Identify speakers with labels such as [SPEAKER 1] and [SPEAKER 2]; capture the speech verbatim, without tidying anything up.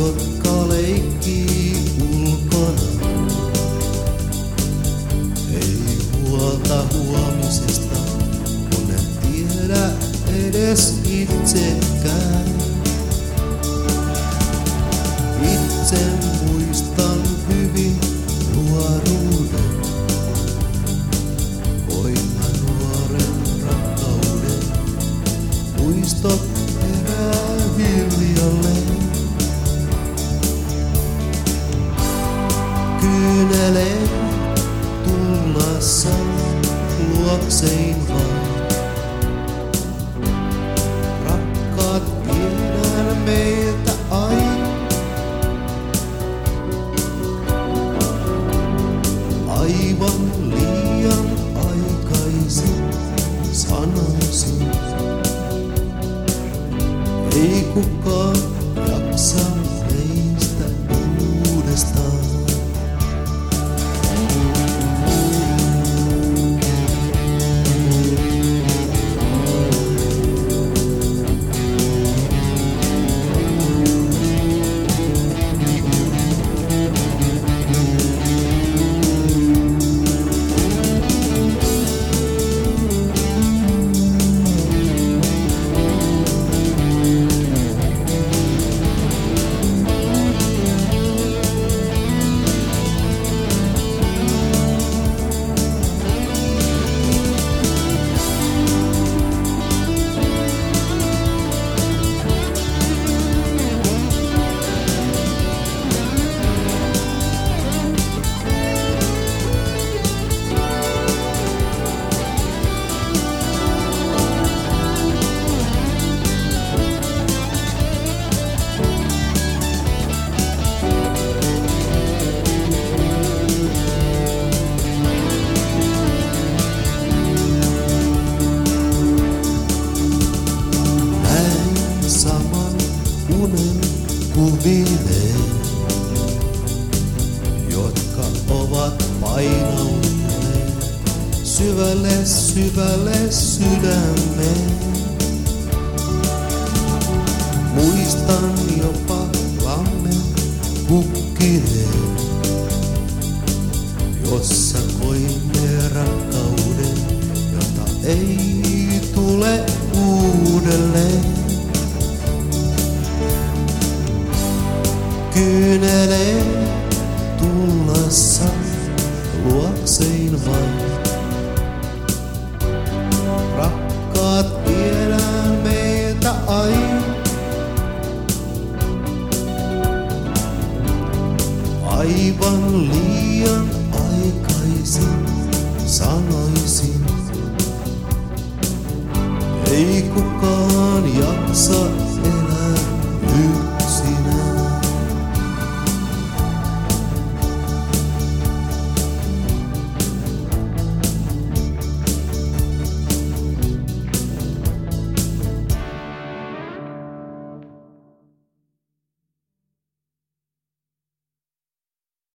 [SPEAKER 1] jotka leikkii ulkona. Ei huolta huomisesta, kun en tiedä edes itsekään. Itse muistan hyvin nuoruuden, koina nuoren rakkauden. Muistot herää hiljalleen. Kyyneleen tullassa luoksein vaan. Rakkaat viedään meiltä aina. Aivan liian aikaisin sanoisin. Ei kukaan jaksa meistä uudestaan. Unen kuvineen, jotka ovat painautuneet syvälle, syvälle sydämeen. Muistan jopa lammen kukkineen, jossa koimme rakkauden, jota ei tule uudelleen. Kyyneleen tullassa luoksein vain. Rakkaat viedään meiltä aina. Aivan liian aikaisin sanoisin. Ei kukaan jaksa